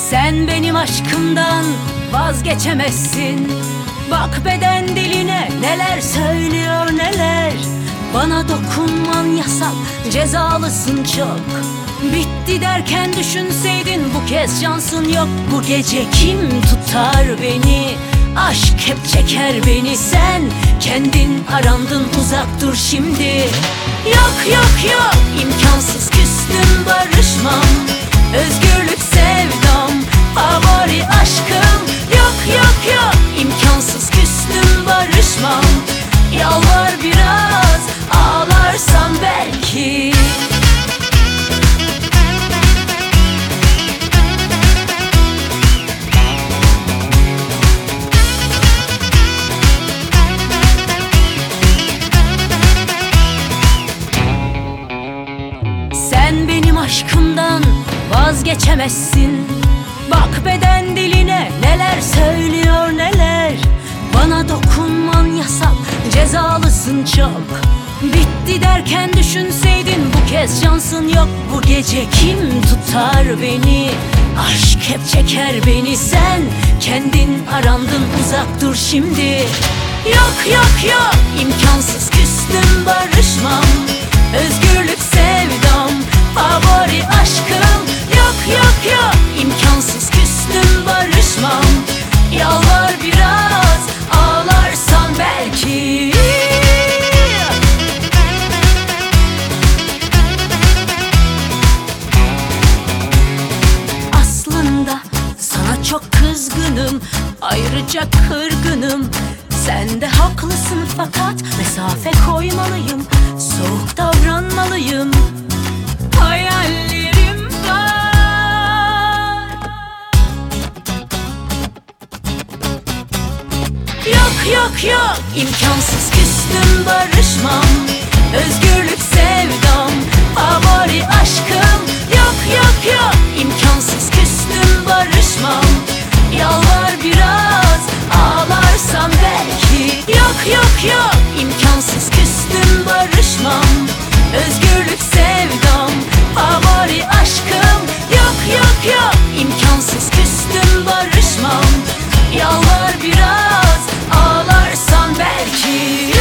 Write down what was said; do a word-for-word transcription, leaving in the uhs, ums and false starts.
Sen benim aşkımdan vazgeçemezsin. Bak beden diline neler söylüyor neler. Bana dokunman yasak, cezalısın çok. Bitti derken düşünseydin, bu kez şansın yok. Bu gece kim tutar beni? Aşk hep çeker beni. Sen kendin arandın, uzak dur şimdi. Yok yok yok, imkansız, küstüm barışmam. Özgürlük sevdam, favori aşkım. Yok yok yok, imkansız, küstüm barışmam. Yalvar biraz, ağlarsan belki. Sen benim aşkımdan vazgeçemezsin. Bak beden diline neler söylüyor neler. Bana dokunman yasak, cezalısın çok. Bitti derken düşünseydin, bu kez şansın yok. Bu gece kim tutar beni? Aşk hep çeker beni. Sen kendin arandın, uzak dur şimdi. Yok yok yok, imkansız, küstüm barışmam. Özgürlük sevdam, favori aşkım. Yok yok yok, imkansız, küstüm barışmam. Yalvar biraz, ağlarsan belki. Aslında sana çok kızgınım, ayrıca kırgınım. Sen de haklısın fakat mesafe koymalıyım. Soğuk davranmalıyım. Hayallerim var. Yok yok yok, imkansız, küstüm barışmam. Özgürlük sevdam, favori aşkım. Yok yok yok, imkansız, küstüm barışmam. Yalvar biraz, ağlarsan belki. Yok yok yok, imkansız, küstüm barışmam. Özgürlük sevdam, favori aşkım. Yok yok yok, imkansız, küstüm barışmam. Yalvar biraz, ağlarsan belki.